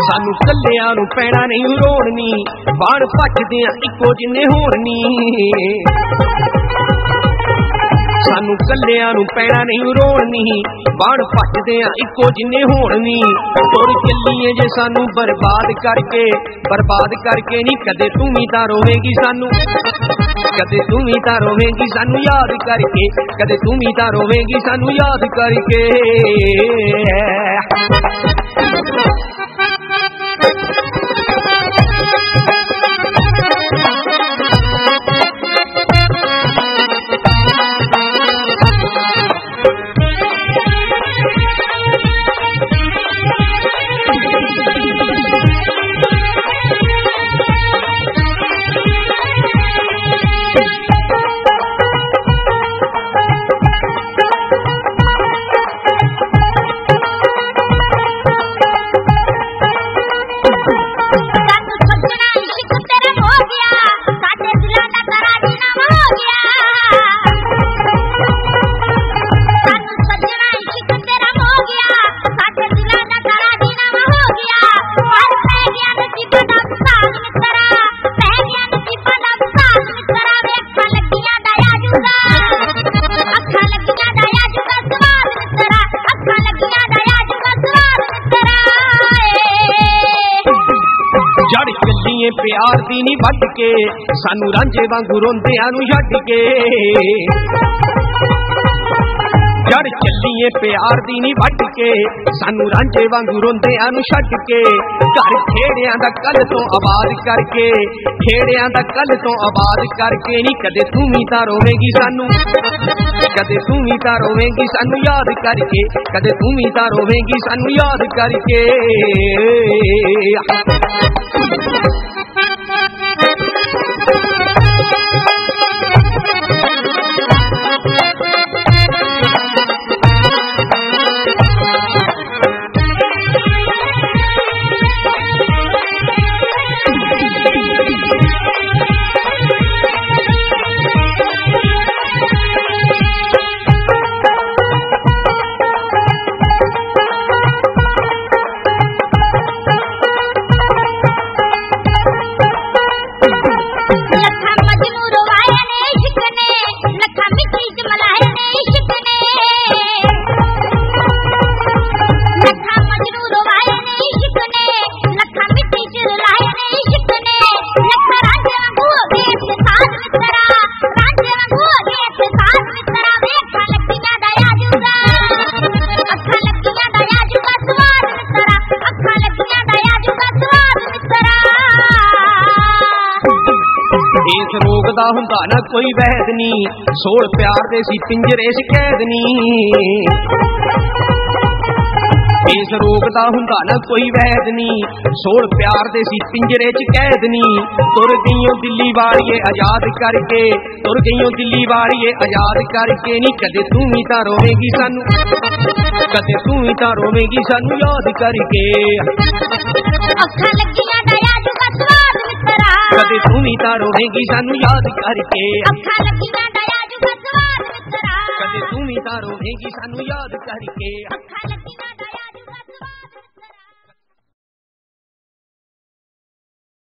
सानू कल्लियां नू पैना नहीं रोड़नी, बाण भजदियां इक्को जिन्ने होनी। सानू कल्लियां नू पैना नहीं रोड़नी, बाण भजदियां इक्को जिन्ने होनी। तुर चलीए जे सानू बर्बाद करके नी, कदे तू भी तां रोवेगी सानू, कदे तू भी तां रोवेगी सानू याद करके, कदे तू भी तां रोवेगी सानू याद करके। प्यार दी नी वट के सानू रांझे वांगू रोंदियां नू छड्ड के, जड़ चलीए प्यार दी नी वट के सानू रांझे वांगू रोंदियां नू छड्ड के। घर खेड़ियां दा कल तो आबाद करके, खेड़ियां दा कल तो आबाद करके नी, कदे तू भी तां रोवेगी सानू, कदे तू भी तां रोवेगी सानू याद करके, कदे तू भी तां रोवेगी सानू याद करके। इस रोग दा हुंदा ना कोई वैद नी, सोल प्यार दे सी पिंजरे च कैद नी। इस रोग दा हुंदा ना कोई वैद नी, सोल प्यार दे सी पिंजरे च कैद नी। तुर गईयों दिल्ली वालिए आजाद करके, तुर गईयों दिल्ली वालिए आजाद करके नी, कदे तू भी तां रोवेगी सानू, कदे तू भी तां रोवेगी सानू याद करके। अखां लगियां दा याद दा स्वाद मित्रा, कदे तू भी तां रोवेगी सानू याद करके। अखां लगियां दा याद दा स्वाद मित्रा, कदे तू भी तां रोवेगी सानू याद करके। अखां लगियां दा